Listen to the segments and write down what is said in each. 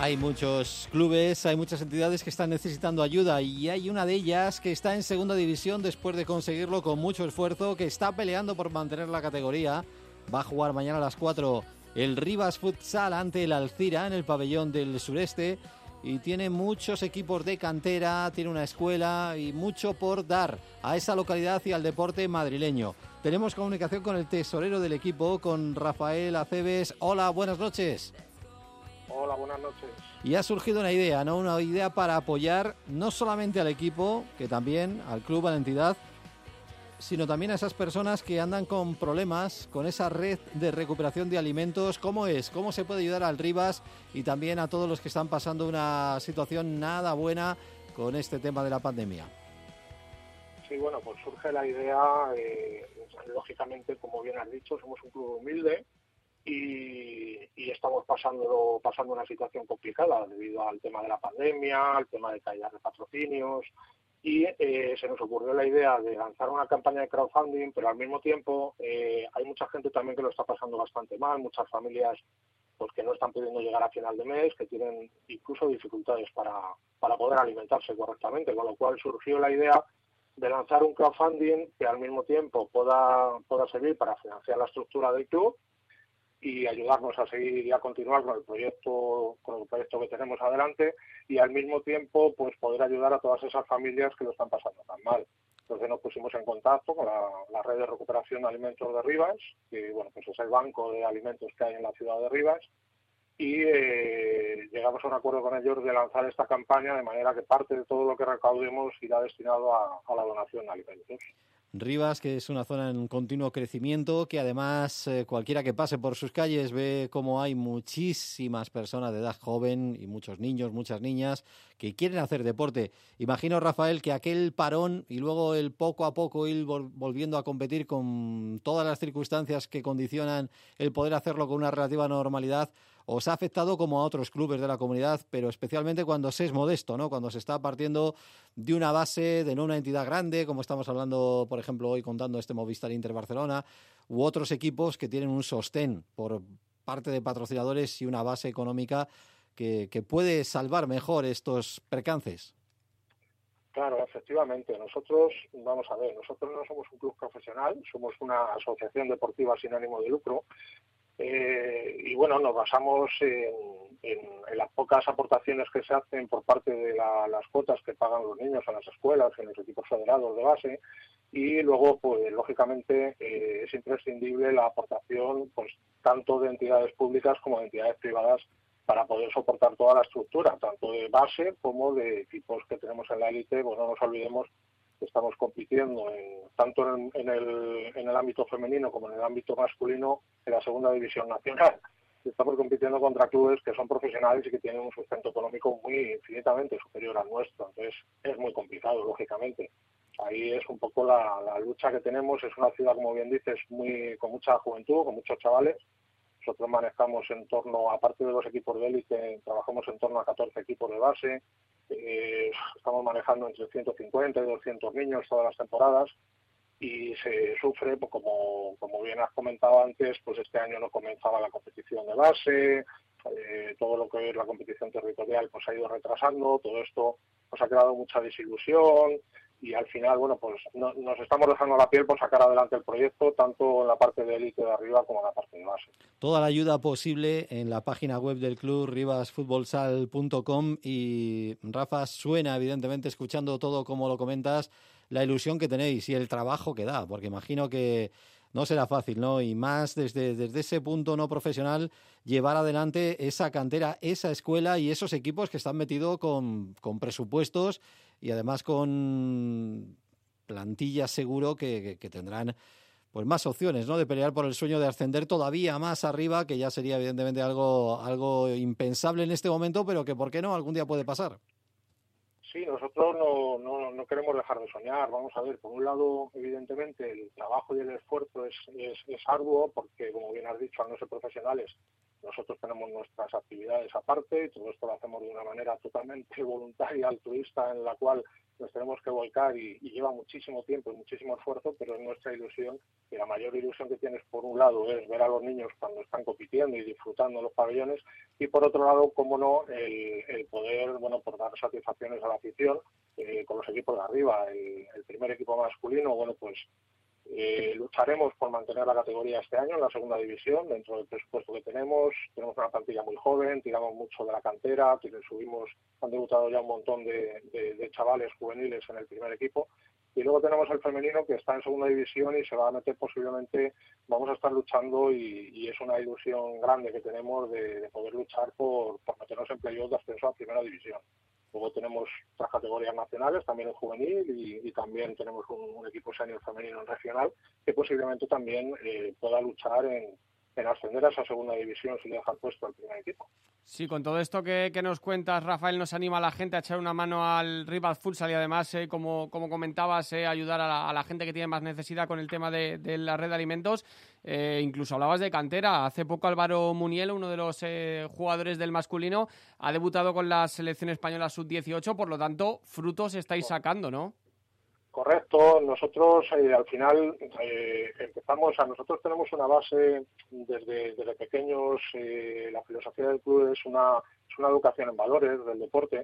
Hay muchos clubes, hay muchas entidades que están necesitando ayuda y hay una de ellas que está en segunda división después de conseguirlo con mucho esfuerzo, que está peleando por mantener la categoría. Va a jugar mañana a las 4 el Rivas Futsal ante el Alcira en el pabellón del sureste y tiene muchos equipos de cantera, tiene una escuela y mucho por dar a esa localidad y al deporte madrileño. Tenemos comunicación con el tesorero del equipo, con Rafael Aceves. Hola, buenas noches. Hola, buenas noches. Y ha surgido una idea, ¿no? Una idea para apoyar no solamente al equipo, que también al club, a la entidad, sino también a esas personas que andan con problemas, con esa red de recuperación de alimentos. ¿Cómo es? ¿Cómo se puede ayudar al Rivas y también a todos los que están pasando una situación nada buena con este tema de la pandemia? Sí, bueno, pues surge la idea, lógicamente, como bien has dicho, somos un club humilde y estamos pasando una situación complicada debido al tema de la pandemia, al tema de caída de patrocinios, y se nos ocurrió la idea de lanzar una campaña de crowdfunding, pero al mismo tiempo hay mucha gente también que lo está pasando bastante mal, muchas familias pues que no están pudiendo llegar a final de mes, que tienen incluso dificultades para poder alimentarse correctamente, con lo cual surgió la idea de lanzar un crowdfunding que al mismo tiempo pueda servir para financiar la estructura del club y ayudarnos a seguir y a continuar con el proyecto que tenemos adelante, y al mismo tiempo pues poder ayudar a todas esas familias que lo están pasando tan mal. Entonces nos pusimos en contacto con la red de recuperación de alimentos de Rivas, que bueno, pues es el banco de alimentos que hay en la ciudad de Rivas, y llegamos a un acuerdo con ellos de lanzar esta campaña de manera que parte de todo lo que recaudemos irá destinado a la donación de alimentos. Rivas, que es una zona en continuo crecimiento, que además cualquiera que pase por sus calles ve cómo hay muchísimas personas de edad joven y muchos niños, muchas niñas que quieren hacer deporte. Imagino, Rafael, que aquel parón y luego el poco a poco ir volviendo a competir con todas las circunstancias que condicionan el poder hacerlo con una relativa normalidad, os ha afectado como a otros clubes de la comunidad, pero especialmente cuando se es modesto, ¿no? Cuando se está partiendo de una base, de no una entidad grande, como estamos hablando, por ejemplo, hoy contando este Movistar Inter Barcelona, u otros equipos que tienen un sostén por parte de patrocinadores y una base económica que puede salvar mejor estos percances. Claro, efectivamente. Nosotros no somos un club profesional, somos una asociación deportiva sin ánimo de lucro. Y bueno, nos basamos en las pocas aportaciones que se hacen por parte de las cuotas que pagan los niños en las escuelas, en los equipos federados de base, y luego, pues lógicamente, es imprescindible la aportación pues tanto de entidades públicas como de entidades privadas para poder soportar toda la estructura, tanto de base como de equipos que tenemos en la élite. Pues no nos olvidemos que estamos compitiendo tanto en el ámbito femenino como en el ámbito masculino en la segunda división nacional. Estamos compitiendo contra clubes que son profesionales y que tienen un sustento económico muy infinitamente superior al nuestro. Entonces es muy complicado, lógicamente. Ahí es un poco la lucha que tenemos. Es una ciudad, como bien dices, con mucha juventud, con muchos chavales. Nosotros manejamos aparte de los equipos de élite, trabajamos en torno a 14 equipos de base. Estamos manejando entre 150 y 200 niños todas las temporadas, y se sufre, pues, como bien has comentado antes, pues este año no comenzaba la competición de base, todo lo que es la competición territorial pues ha ido retrasando, todo esto nos ha creado mucha desilusión, y al final, bueno, pues nos estamos dejando la piel por sacar adelante el proyecto, tanto en la parte de élite de arriba como en la parte de base. Toda la ayuda posible en la página web del club, rivasfutbolsal.com, y Rafa, suena evidentemente, escuchando todo como lo comentas, la ilusión que tenéis y el trabajo que da, porque imagino que no será fácil, ¿no? Y más desde ese punto no profesional, llevar adelante esa cantera, esa escuela y esos equipos que están metidos con presupuestos y además con plantillas seguro que tendrán pues más opciones, ¿no? De pelear por el sueño de ascender todavía más arriba, que ya sería evidentemente algo impensable en este momento, pero que, ¿por qué no?, algún día puede pasar. Sí, nosotros no queremos dejar de soñar. Vamos a ver, por un lado, evidentemente, el trabajo y el esfuerzo es arduo, porque, como bien has dicho, al no ser profesionales, Nosotros tenemos nuestras actividades aparte y todo esto lo hacemos de una manera totalmente voluntaria, altruista, en la cual nos tenemos que volcar y lleva muchísimo tiempo y muchísimo esfuerzo, pero es nuestra ilusión, y la mayor ilusión que tienes por un lado es ver a los niños cuando están compitiendo y disfrutando en los pabellones, y por otro lado, cómo no, el poder, bueno, por dar satisfacciones a la afición con los equipos de arriba. El primer equipo masculino, bueno, pues lucharemos por mantener la categoría este año en la segunda división, dentro del presupuesto que tenemos una plantilla muy joven, tiramos mucho de la cantera, han debutado ya un montón de chavales juveniles en el primer equipo, y luego tenemos el femenino que está en segunda división y se va a meter posiblemente, vamos a estar luchando y es una ilusión grande que tenemos de poder luchar por meternos en playoff de ascenso a primera división. Luego tenemos otras categorías nacionales, también en juvenil, y también tenemos un equipo senior femenino en regional que posiblemente también pueda luchar en ascender a esa segunda división si le dejan puesto al primer equipo. Sí, con todo esto que nos cuentas, Rafael, nos anima a la gente a echar una mano al Rivas Futsal y además, como comentabas, ayudar a la gente que tiene más necesidad con el tema de la red de alimentos. Incluso hablabas de cantera. Hace poco Álvaro Munielo, uno de los jugadores del masculino, ha debutado con la selección española sub-18, por lo tanto, frutos estáis sacando, ¿no? Correcto, nosotros al final empezamos, nosotros tenemos una base desde pequeños, la filosofía del club es una educación en valores del deporte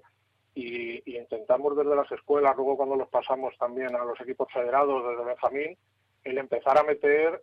y intentamos desde las escuelas, luego cuando los pasamos también a los equipos federados desde Benjamín, el empezar a meter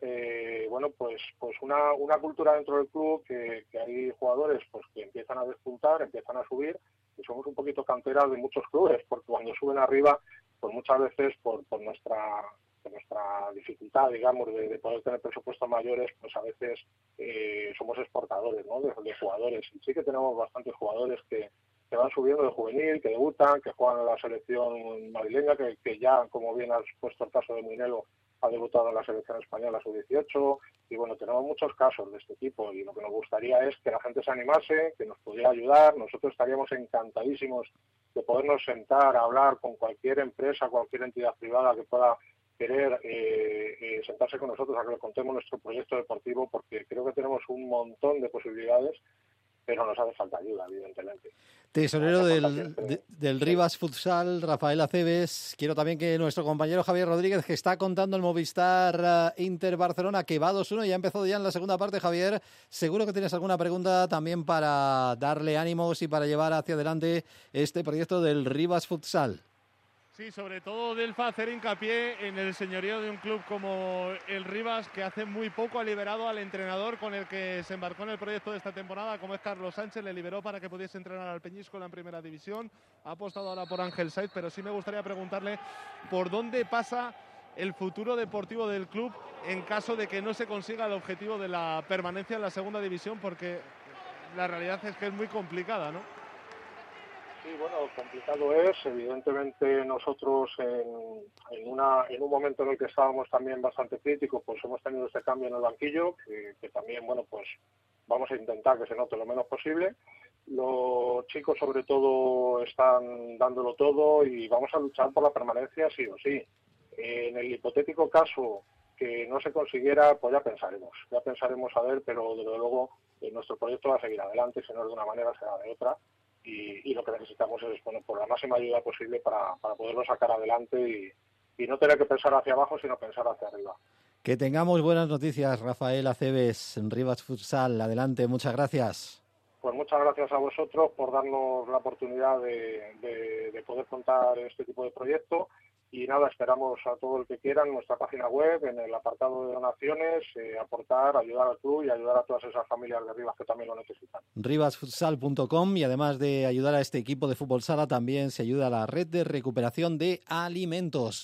pues una cultura dentro del club que hay jugadores pues que empiezan a despuntar, empiezan a subir, y somos un poquito canteras de muchos clubes, porque cuando suben arriba pues muchas veces por nuestra dificultad, digamos, de poder tener presupuestos mayores, pues a veces somos exportadores, ¿no?, de jugadores. Y sí que tenemos bastantes jugadores que van subiendo de juvenil, que debutan, que juegan en la selección madrileña, que ya, como bien has puesto el caso de Munielo, ha debutado en la selección española sub-18, y bueno, tenemos muchos casos de este tipo, y lo que nos gustaría es que la gente se animase, que nos pudiera ayudar. Nosotros estaríamos encantadísimos de podernos sentar a hablar con cualquier empresa, cualquier entidad privada que pueda querer sentarse con nosotros a que le contemos nuestro proyecto deportivo, porque creo que tenemos un montón de posibilidades, pero nos hace falta ayuda, evidentemente. Tesorero del Rivas Futsal, Rafael Aceves. Quiero también que nuestro compañero Javier Rodríguez, que está contando el Movistar Inter Barcelona, que va 2-1, ya ha empezado ya en la segunda parte. Javier, seguro que tienes alguna pregunta también para darle ánimos y para llevar hacia adelante este proyecto del Rivas Futsal. Sí, sobre todo Delfa hacer hincapié en el señorío de un club como el Rivas, que hace muy poco ha liberado al entrenador con el que se embarcó en el proyecto de esta temporada, como es Carlos Sánchez. Le liberó para que pudiese entrenar al Peñíscola en primera división. Ha apostado ahora por Ángel Saiz, pero sí me gustaría preguntarle por dónde pasa el futuro deportivo del club en caso de que no se consiga el objetivo de la permanencia en la segunda división, porque la realidad es que es muy complicada, ¿no? Sí, bueno, complicado es. Evidentemente nosotros en un momento en el que estábamos también bastante críticos, pues hemos tenido este cambio en el banquillo, que también, bueno, pues vamos a intentar que se note lo menos posible. Los chicos sobre todo están dándolo todo y vamos a luchar por la permanencia sí o sí. En el hipotético caso que no se consiguiera, pues ya pensaremos a ver, pero desde luego nuestro proyecto va a seguir adelante, si no es de una manera será de otra. Y lo que necesitamos es, bueno, por la máxima ayuda posible para poderlo sacar adelante y no tener que pensar hacia abajo, sino pensar hacia arriba. Que tengamos buenas noticias, Rafael Aceves, en Rivas Futsal. Adelante, muchas gracias. Pues muchas gracias a vosotros por darnos la oportunidad de poder contar este tipo de proyecto. Y nada, esperamos a todo el que quiera en nuestra página web, en el apartado de donaciones, aportar, ayudar al club y ayudar a todas esas familias de Rivas que también lo necesitan. Rivasfutsal.com, y además de ayudar a este equipo de fútbol sala, también se ayuda a la red de recuperación de alimentos.